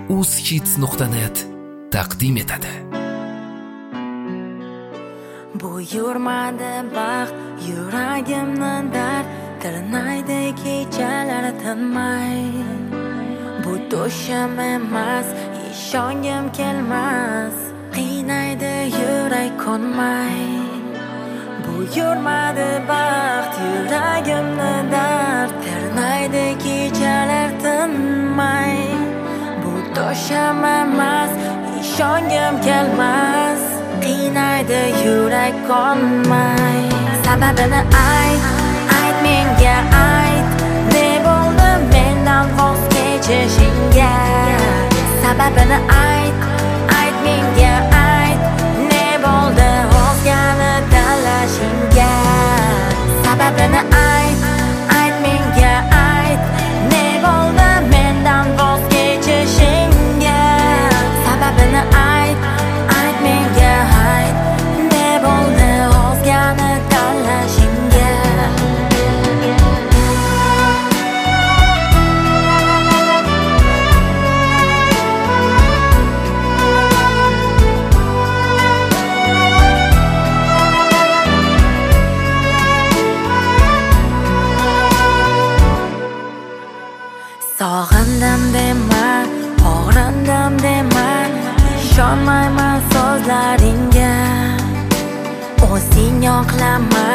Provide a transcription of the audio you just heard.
uzhits.net taqdim etadi. Bu yurmadi baxt, yuragimni dard, tirnaydi kechalar tinmay. Bu to'shim emas, ishongim kelmas, qiynaydi yurak qo'nmay. Bu yurmadi baxt, yuragimni dard, tirnaydi kechalar tinmay. Bu to'shim emas, ishongim kelmas, qiynaydi yurak qonmay. Sababini ayt menga ayt, ne bo'ldi mendan voz kechishingga? Sababini ayt menga ayt, ne bo'ldi o'zgani tanlashingga? Sababini ayt menga ayt, ne bo'ldi mendan voz kechishingga? Sababini ayt menga ayt, ne bo'ldi o'zgani tanlashingga? Sog'indim dema, og'rindim dema, ishonmayman so'zlaringga. O'zing yoqlama,